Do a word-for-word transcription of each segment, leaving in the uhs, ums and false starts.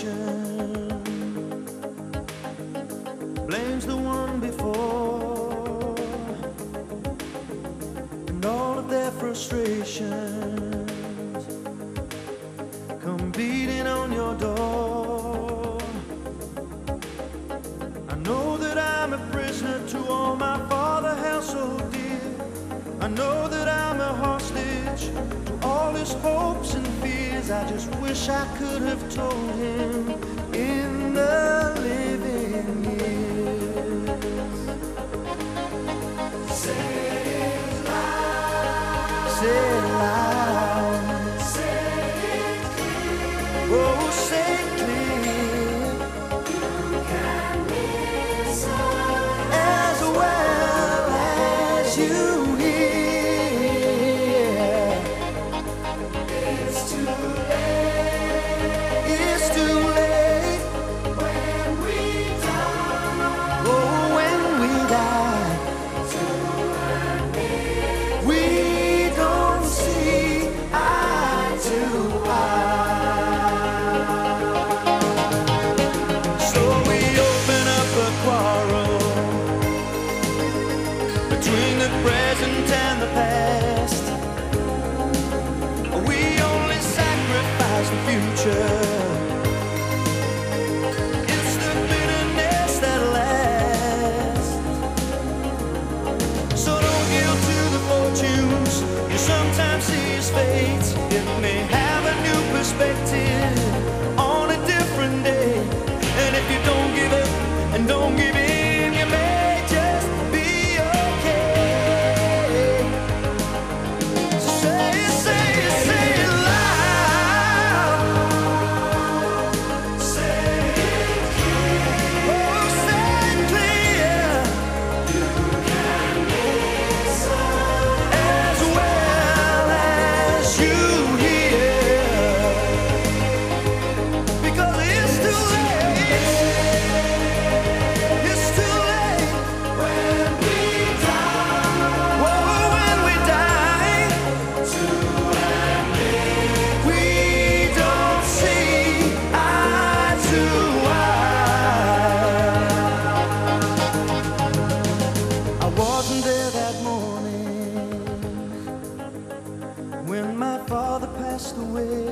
frustration, blames the one before, and all of their frustrations come beating on your door. I know that I'm a prisoner to all my Father held so dear. I know that I'm a hostage to all his hopes and fears. I just wish I could have told him in the living years. Say it loud. Say it loud. Say it clear. Oh, say it clear. You can miss us as well as you. Between the present and the past, we only sacrifice the future. It's the bitterness that lasts. So don't yield to the fortunes you sometimes see as fate. It may have a new perspective on a different day. And if you don't give up and don't give in, you may just be okay. So say it, say it, say it loud. Say it clear. Oh, say it clear. You can miss us as well as you hear, because it's too late. It's too late when we die. Whoa, when we die. To admit we don't see eye to eye. I wasn't there that morning when my father passed away.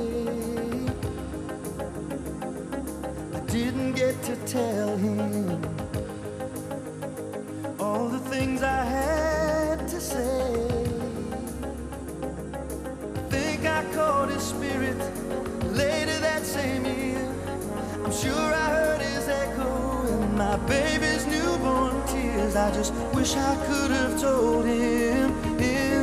I didn't get to tell him all the things I had to say. I think I caught his spirit later that same year. I'm sure I heard his echo in my baby's newborn tears. I just wish I could have told him in